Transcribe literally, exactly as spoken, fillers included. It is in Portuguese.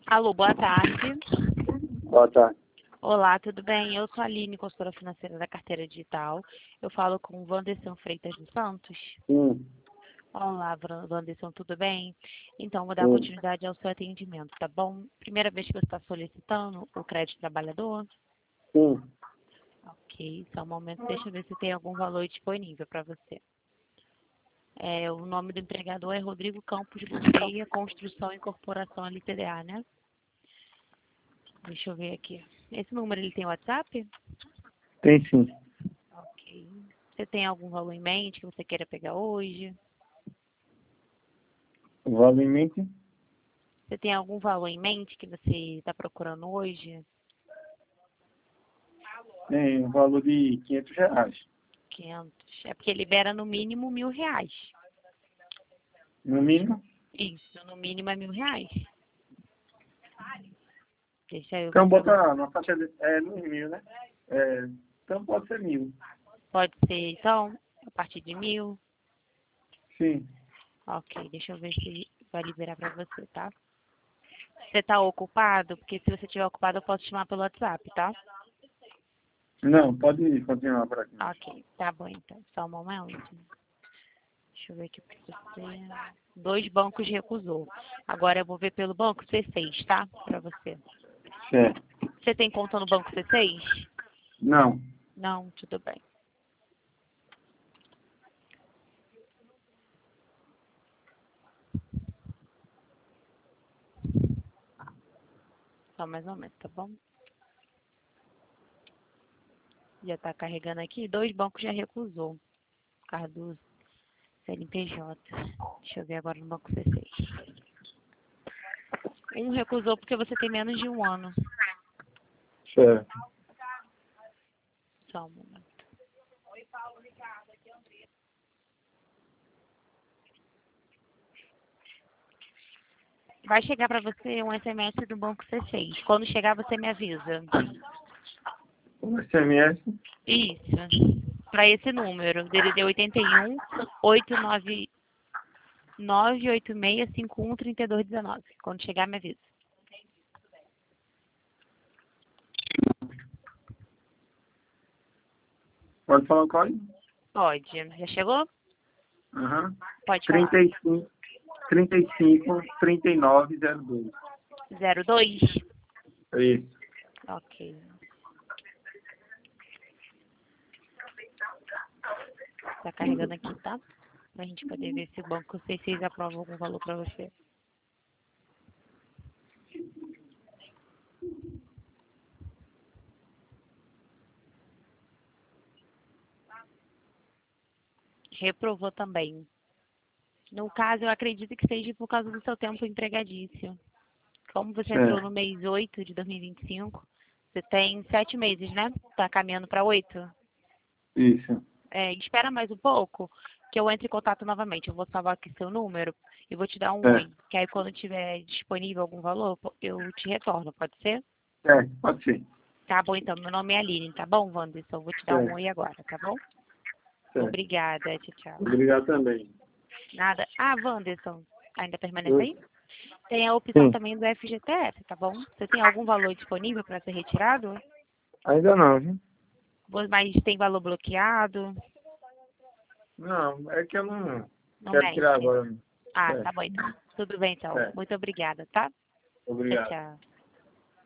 Alô, boa tarde. Boa tarde. Olá, tudo bem? Eu sou a Aline, consultora financeira da Carteira Digital. Eu falo com o Wanderson Freitas dos Santos. Sim, Olá, Vran- Wanderson, tudo bem? Então, vou dar sim, continuidade ao seu atendimento, tá bom? Primeira vez que você está solicitando o crédito trabalhador? sim. Ok, só um momento, deixa eu ver se tem algum valor disponível para você. É, o nome do empregador é Rodrigo Campos Gouveia, Construção e Incorporação L T D A, né? Deixa eu ver aqui. Esse número, ele tem WhatsApp? Tem sim. Ok. Você tem algum valor em mente que você queira pegar hoje? Valor em mente Você tem algum valor em mente que você está procurando hoje? tem um valor de quinhentos reais. quinhentos. É porque libera no mínimo mil reais. No mínimo. Isso, no mínimo é mil reais. Deixa eu ver Então pra você. bota na faixa de é, no mil, né? É, então pode ser mil. Pode ser, então, a partir de mil. Sim. Ok, deixa eu ver se vai liberar pra você, tá? Você está ocupado? Porque se você estiver ocupado, eu posso te chamar pelo WhatsApp, tá? Não, pode continuar por aqui. Ok, tá bom então. Só um momento. Deixa eu ver aqui pra você. Dois bancos recusou. Agora eu vou ver pelo banco C seis, tá? Pra você. Certo. Você tem conta no banco C seis? Não. Não, tudo bem. Só mais um momento, tá bom? Já tá carregando aqui. Dois bancos já recusou. Por causa do C N P J. Deixa eu ver agora no banco C seis. Um recusou porque você tem menos de um ano. Certo. Só um momento. Vai chegar pra você um S M S do banco C seis. Quando chegar, você me avisa. O S M S. Isso. Para esse número, D D D oitenta e um, oito nove nove oito seis cinco um três dois um nove. Quando chegar, me avisa. Pode falar o código? Pode. Já chegou? Aham. Pode falar. trinta e cinco, trinta e cinco, trinta e nove, zero dois. zero dois? Isso. Ok. Tá carregando aqui, tá? Pra gente poder ver se o banco C seis aprova algum valor pra você. Reprovou também. No caso, eu acredito que seja por causa do seu tempo empregadício. Como você entrou no Certo. mês oito de dois mil e vinte e cinco, você tem sete meses, né? Tá caminhando para oito? Isso. É, espera mais um pouco, que eu entre em contato novamente. Eu vou salvar aqui seu número e vou te dar um oi. Certo. Que aí quando tiver disponível algum valor, eu te retorno, pode ser? Certo. Pode ser. Tá bom, então. Meu nome é Aline, tá bom, Wanderson? Eu vou te dar um Certo. oi agora, tá bom? Certo. Obrigada, tchau, tchau. Obrigado também. Nada. Ah, Wanderson, ainda permanece Oi? aí? Tem a opção Sim. também do F G T S, tá bom? Você tem algum valor disponível para ser retirado? Ainda não, viu? Mas tem valor bloqueado? Não, é que eu não Não quero tirar mexe. agora. Ah, É, tá bom então. Tudo bem então. é. Muito obrigada, tá? Tchau, Obrigado. tchau.